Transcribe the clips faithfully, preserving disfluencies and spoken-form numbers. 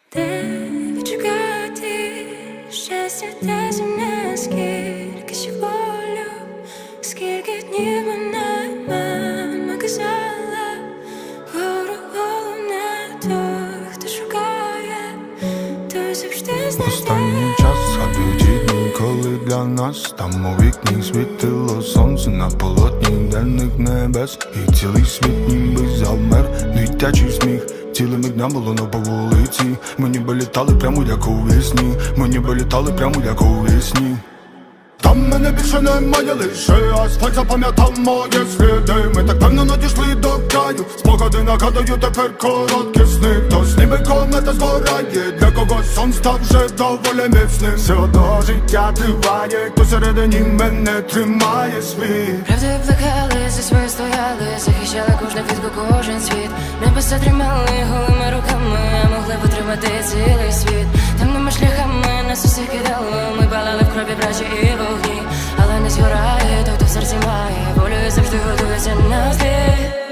Де відшукати щастя та земля, скільки ще болю, скільки днів мене мама казала, гору головне той, хто шукає, той завжди знайде. Останній час згадую ті дні, коли для нас там у вікні світило сонце на полотні денних небес, і цілий світ ніби завмер, дитячий сміх. Цілими днями було на по вулиці. Ми ніби літали прямо як у вісні. Ми ніби літали прямо як у вісні. Там мене більше немає, лише асфальт запам'ятав мої сліди. Ми так певно надійшли до краю. Спогади нагадую тепер короткі сни. Хтось ніби комета згорає, для когось сон став вже доволі міцним. Все одно життя триває, хто всередині мене тримає світ. Правди плекали, за своє стояли, захищали кожну квітку, кожен світ. Небеса тримали голими руками, а могли потримати цілий світ. Темними шляхами нас усіх кидало, ми палали в крові брачі і вогні. Але не згорає той, хто в серці має волю і завжди готується навзди.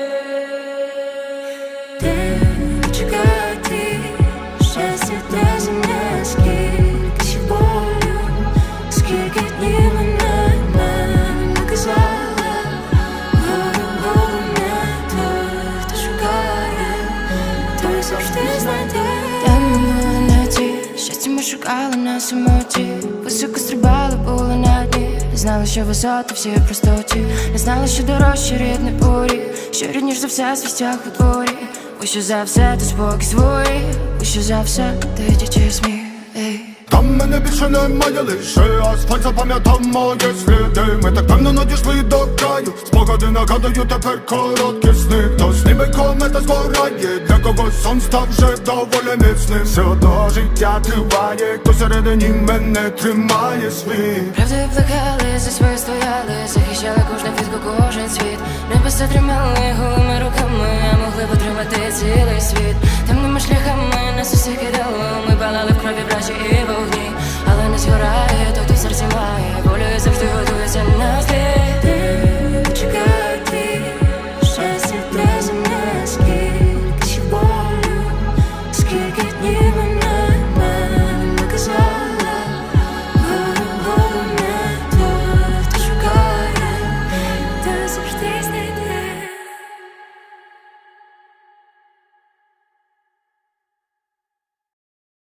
Де чекати щастя та земля, скільки ще болю, скільки днів мене мама казала, гору головне той, хто шукає, той завжди знайде. Там минули ноті, щастя ми шукали на самоті, високо стрибали, були на дні. Не знали, що висоти всі в простоті, не знали, що дорожче рідний поріг, що рідніш за все свістях у дворі. Вище за все, то спокій свої, вище за все, дитячий сміх. Там мене більше немає, лише асфальт запам'ятав мої сліди. Ми так певно надійшли до краю. Спогади нагадую тепер короткі сни. Хтось ніби комета згорає, для когось сон став вже доволі міцним. Все одно життя триває, хто всередині мене тримає світ. Правди плекали, за своє стояли, захищали кожну квітку, кожен світ. Небеса тримали голими руками, а могли потримати цілий світ. Темними шляхами нас усіх кидало, ми палали в крові брачі і вогні. Але не згорає той, хто в серці має волю і завжди